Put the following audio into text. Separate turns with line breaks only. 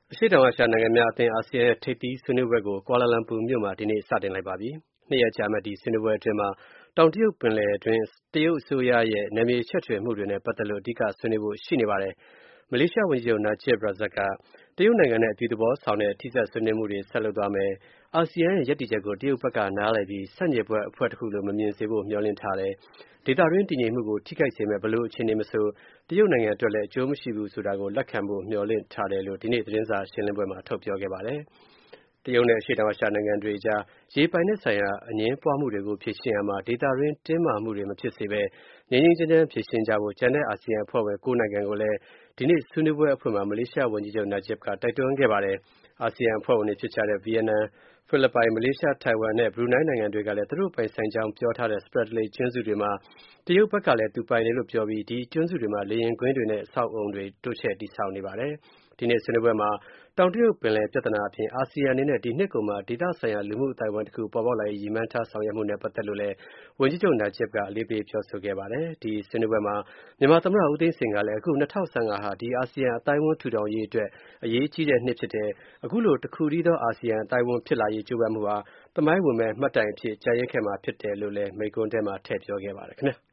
အရှေ့တောင်အာရှနိုင်ငံများအသင်း အာဆီယံထိပ်သီးဆွေးနွေးပွဲကို ကွာလာလမ်ပူမြို့မှာ ဒီနေ့စတင်လိုက်ပါပြီ။ 2 ရက်ကြာမယ့် ဒီဆွေးနွေးပွဲအတွင်းမှာ တောင်တရုတ်ပင်လယ်အတွင်း တရုတ်အစိုးရရဲ့ နယ်မြေချဲ့ထွင်မှုတွေနဲ့ ပတ်သက်လို့ အဓိကဆွေးနွေးဖို့ရှိနေပါတယ်။ မလေးရှားဝန်ကြီးချုပ် Najib Razak က တရုတ်နိုင်ငံနဲ့ အပြုသဘောဆောင်တဲ့ ထိစပ်ဆွေးနွေးမှုတွေ ဆက်လုပ်သွားမယ်၊ အာဆီယံရဲ့ ရပ်တည်ချက်ကို တရုတ်ဘက်က နားလည်ပြီး ဆန့်ကျင်ဘက်အဖွဲ့တစ်ခုလို မမြင်စေဖို့ မျှော်လင့်ထားတယ်၊ ဒေသတွင်းတည်ငြိမ်မှုကို ထိခိုက်စေမယ့် ဘယ်လိုအခြေအနေမဆို တရုတ်နိုင်ငံအတွက်လည်း အကျိုးမရှိဘူးဆိုတာကို လက်ခံဖို့ မျှော်လင့်ထားတယ်လို့ ဒီနေ့သတင်းစာရှင်းလင်းပွဲမှာ ထုတ်ပြောခဲ့ပါတယ်။ တရုတ်နဲ့ အရှေ့တောင်အာရှနိုင်ငံတွေအကြား ရေပိုင်နက်ဆိုင်ရာ အငြင်းပွားမှုတွေကို ဖြေရှင်းရာမှာ ဒေသတွင်းတင်းမာမှုတွေမဖြစ်စေဘဲ ငြိမ်းငြိမ်းချမ်းချမ်းဖြေရှင်းကြဖို့ ကျန်တဲ့ အာဆီယံအဖွဲ့ဝင် 9 နိုင်ငံကိုလည်း ဒီနေ့ဆွေးနွေးပွဲအဖွင့်မှာ မလေးရှားဝန်ကြီးချုပ် Najib က တိုက်တွန်းခဲ့ပါတယ်။ အာဆီယံအဖွဲ့ဝင်တွေဖြစ်တဲ့ ဗီယက်နမ်၊ ဖိလစ်ပိုင်၊ မလေးရှား၊ ထိုင်ဝမ်နဲ့ ဘရူနိုင်းနိုင်ငံတွေကလည်း သူတို့ပိုင်ဆိုင်ကြောင်းပြောထားတဲ့ Spratly ကျွန်းစုတွေမှာ တရုတ်ဘက်ကလည်း သူပိုင်တယ်လို့ပြောပြီး ဒီကျွန်းစုတွေမှာ လေယာဉ်ကွင်းတွေနဲ့ အဆောက်အအုံတွေ တိုးချဲ့တည်ဆောက်နေပါတယ်။ ဒီနေ့ဆွေးနွေးပွဲမှာ တောင်တရုတ်ပင်လယ်ပြဿနာအပြင် အာဆီယံအနေနဲ့ ဒီနှစ်ကုန်မှာ ဒေသဆိုင်ရာ လူမှုအသိုက်အဝိုင်းတစ်ခု ပေါ်ပေါက်လာရေး ရည်မှန်းထားဆောင်ရွက်မှုနဲ့ ပတ်သက်လို့လည်း ဝန်ကြီးချုပ် Najib က အလေးပေးပြောဆိုခဲ့ပါတယ်။ ဒီဆွေးနွေးပွဲမှာ မြန်မာသမ္မတ ဦးသိန်းစိန်ကလည်း အခု ၂၀၁၅ ဟာ ဒီအာဆီယံအသိုင်းအဝန်းထူထောင်ရေးအတွက် အရေးကြီးတဲ့နှစ်ဖြစ်တယ်၊ ခုလိုတစ်ခုတည်းသော အာဆီယံအသိုင်းအဝန်းဖြစ်လာရေး ကြိုးပမ်းမှုဟာ သမိုင်းဝင်မယ့်မှတ်တိုင်အဖြစ် ကျန်ရစ်ခဲ့မှာဖြစ်တယ်လို့လည်း မိန့်ခွန်းထဲမှာ ထည့်ပြောခဲ့ပါတယ်ခင်ဗျာ။